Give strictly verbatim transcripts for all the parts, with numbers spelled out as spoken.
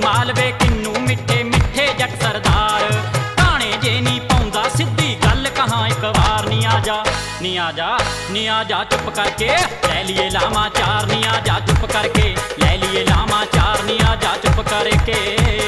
मालवे किन्नू मिठे मिठे जट सरदार गाने जे नी पाउंदा सिद्धी गल कहां एक बार नी आजा नी आजा नी आजा चुप करके ले लिए लामा चार नी आजा चुप करके ले लिए लामा चार नी आजा चुप करके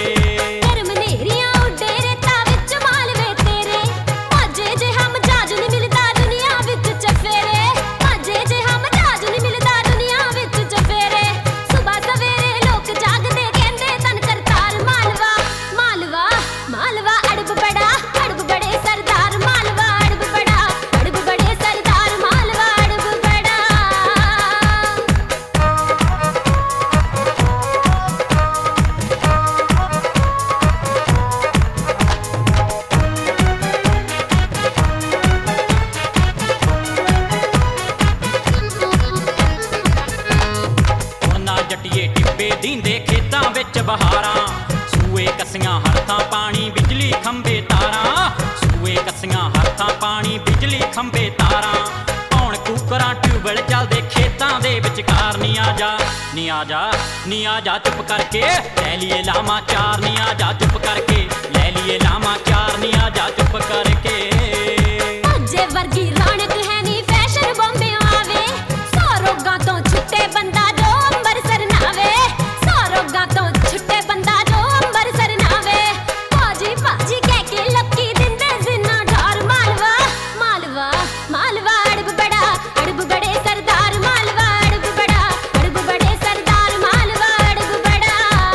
दींदे खेतां विच बहारां सूए कसियां हत्थां पानी बिजली खंबे तारां सूए कसियां हत्थां पानी बिजली खंबे तारां कौन कूकरां ट्यूबल चलदे खेतां दे विचकार नी आजा नी आजा नी आजा चुप करके ले लिए लामा चार नी आजा चुप करके ले लिए लामा चार नी आजा चुप करके अजे वर्गी रौनक है नी फैशन बॉम्बे आवे सौ रोगां तो छुट्टे बंदा जो अंबरसर नावे तो छुट्टे बंदा जो अंबरसर नावे पाजी पाजी कह के लक्की दिंदे जिन्ना ढार मालवा मालवा मालवा अड़ब बड़ा अड़ब बड़े सरदार मालवा अड़ब बड़ा अड़ब बड़े सरदार मालवा अड़ब बड़ा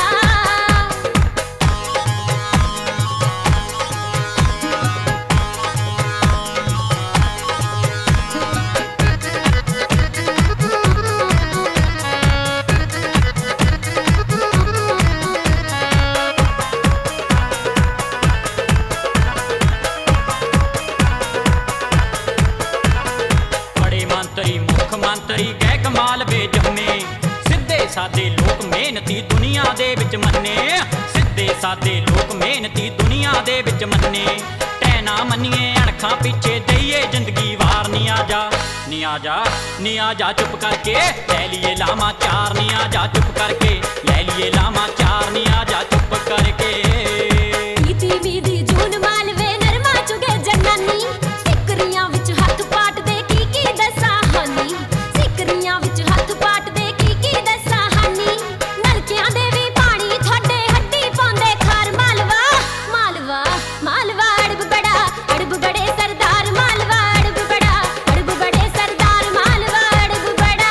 मंत्री गै कमाल वे जम्मे सिद्धे सादे लोक मेहनती दुनिया दे विच मन्ने सिद्धे सादे लोक मेहनती दुनिया दे विच मन्ने टैना मन्निए अणखां पिछे दईए जिंदगी वार नी आजा नी आजा नी आजा चुप करके ले लिए लामा चार नी आजा चुप करके ले लिए लामा चार नी आजा चुप करके मीठी मीठी जून मालवे नरमा चुगे जन्नानी सिकरियां विच हत्थ पाट दे की की दसा हानी सिकरियां विच हत्थ पाट दे की की दसा हानी नलकियां दे वी पानी थोड़े हड्डी पाउंदे खार मालवा मालवा मालवा अड़ब बड़ा अड़ब बड़े सरदार मालवा अड़ब बड़ा अड़ब बड़े सरदार मालवा अड़ब बड़ा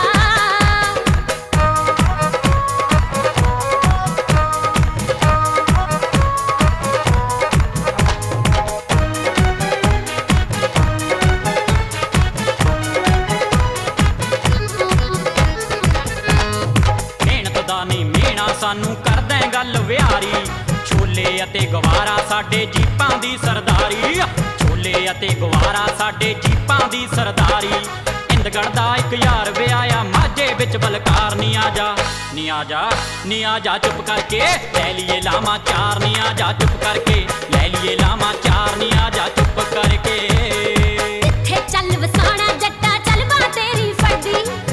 सानू करदै गल विहारी छोले अते गवारा साडे जीपां दी सरदारी छोले अते गवारा साडे जीपां दी सरदारी इंदगढ़ दा इक यार विआया माझे विच बलकार नी आजा नी आजा नी आजा चुप करके ले लिए लामा चार नी आजा चुप करके ले लिए लामा चार नी आजा चुप करके इत्थे चल वसाना जट्टा चल बा तेरी फड़दी